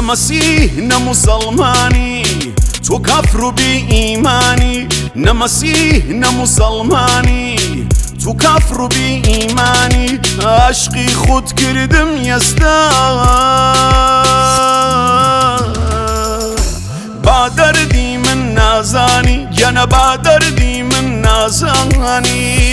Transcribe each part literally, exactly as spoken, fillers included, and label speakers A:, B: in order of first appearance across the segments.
A: مسیح نه مسلمانی، تو کافر و بی ایمانی. نه مسیح نه مسلمانی، تو کافر و بی ایمانی. عشقی خود کردم یزدا با دردی من نازانی، یا نه با دردی من نازانی.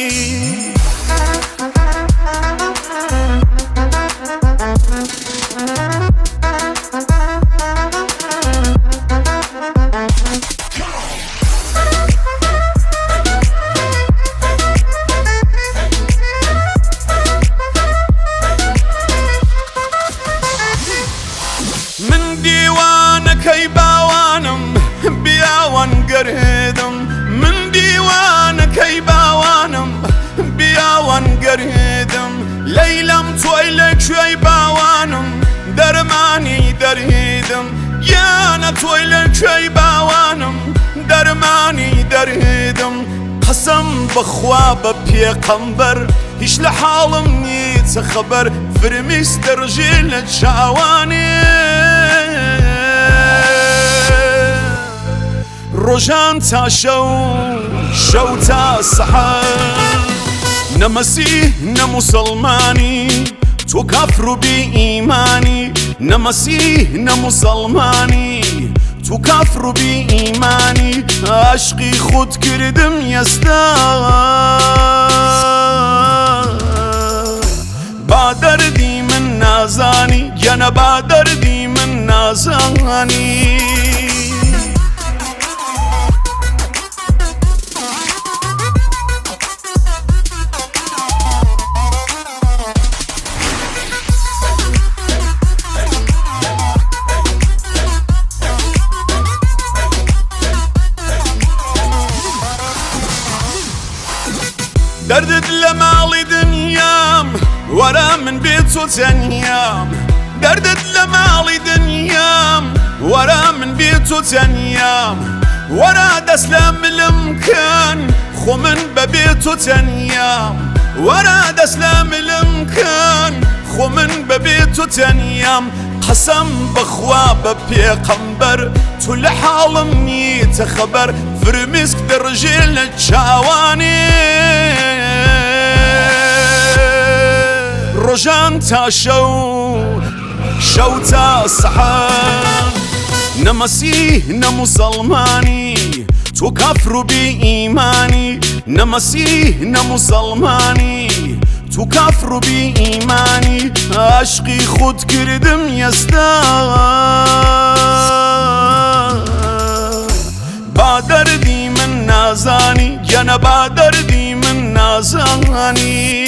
A: من دیوانەکەی باوانم بیاوان گەرهێدم، من دیوانەکەی باوانم بیاوان گەرهێدم. لەیلەم تۆی لەکوێی باوانم دەرمانی دەرهێدم، یانە تۆی لەکوێی باوانم دەرمانی دەرهێدم. قەسەم بەخوا بە پێغەمبەر هیچ لە حاڵم نیچە خەبەر، فرمیست دەڕژێ لە چاوانێ. ڕۆژان تا شەو شەو تا سەحەر. نە مەسیح نە موسڵمانی، تۆ کافر و بی ئیمانی. نە مەسیح نە موسڵمانی، تو کافر و بی ایمانی. عشقی خود کردم یزدا با دردی من نازانی، یا نه با دردی من نازانی. دردت لە ماڵی دنیام وەرە من بێ تۆ تەنیام. دردت لە ماڵی دنیام وەرە من بێ تۆ تەنیام. وەرە دەست لە ملم کەن خۆ من بەبێ تۆ تەنیام. وەرە دەست لە ملم کەن خۆ من بەبێ تۆ تەنیام. قەسەم بەخوا بە پێغەمبەر تۆ لە حاڵم نیتە خەبەر، فرمیسک دەڕژێ لە چاوانێ. ڕۆژان تا شەو شەو تا سەحەر. نە مەسیح نە موسڵمانی، تۆ کافر و بی ئیمانی. نە مەسیح نە موسڵمانی، تو کافر و بی ایمانی. عشقی خود کردم یزدا با دردی من نازانی، یا نه با دردی من نازانی.